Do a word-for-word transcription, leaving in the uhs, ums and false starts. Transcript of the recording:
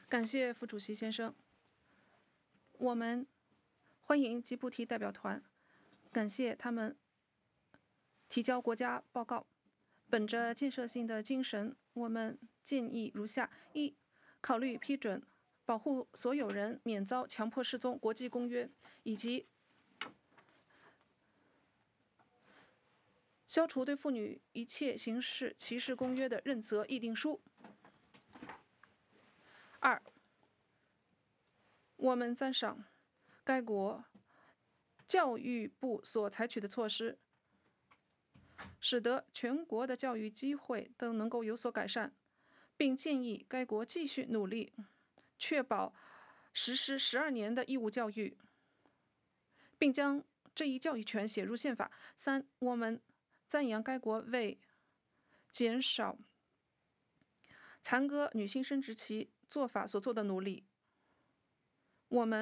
感谢副主席先生。我们欢迎吉布提代表团，感谢他们提交国家报告。本着建设性的精神，我们建议如下：一、考虑批准保护所有人免遭强迫失踪国际公约以及消除对妇女一切形式歧视公约的认责议定书。二、我们赞赏该国教育部所采取的措施，使得全国的教育机会都能够有所改善，并建议该国继续努力，确保实施十二年的义务教育，并将这一教育权写入宪法。三、我们赞扬该国为减少残割女性生殖器做法所做的努力。我们